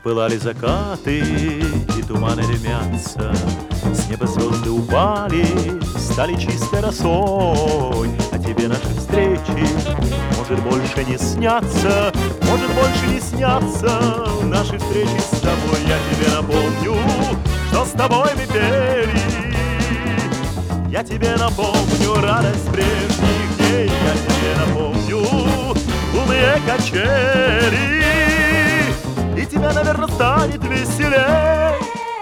Пылали закаты, и туманы дымятся, с неба звезды упали, стали чистой росой. А тебе наши встречи, может, больше не снятся, может, больше не снятся наши встречи с тобой. Я тебе напомню, что с тобой мы пели. Я тебе напомню радость прежних дней. Я тебе напомню лунные качели, и тебе, наверное, станет веселей.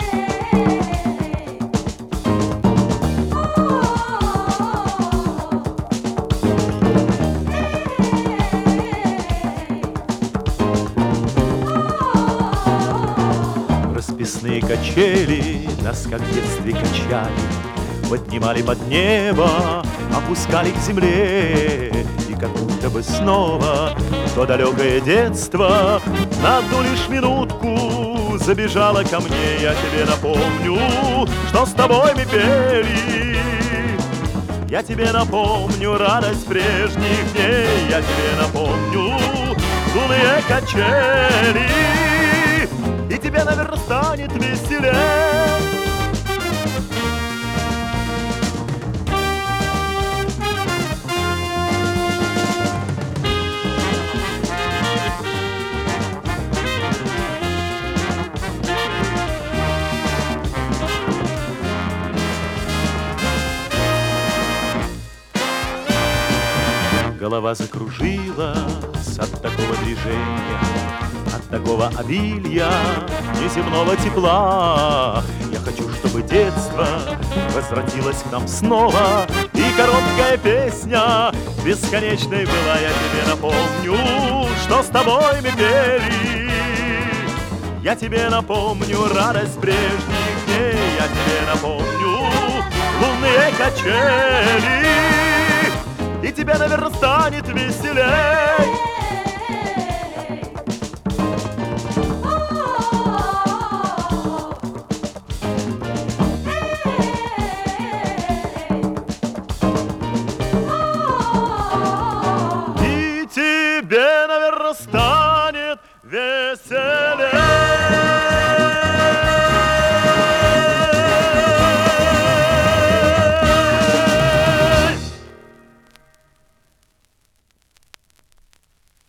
Расписные качели нас, как в детстве, качали, поднимали под небо, опускали к земле. И как будто бы снова то далекое детство на одну лишь минутку забежало ко мне. Я тебе напомню, что с тобой мы пели. Я тебе напомню радость прежних дней. Я тебе напомню лунные качели, и тебе, наверное, станет веселей. Голова закружилась от такого движения, от такого обилия неземного тепла. Я хочу, чтобы детство возвратилось к нам снова, и короткая песня бесконечной была. Я тебе напомню, что с тобой мы пели. Я тебе напомню радость прежних дней. Я тебе напомню лунные качели, и тебе, наверное, станет веселей.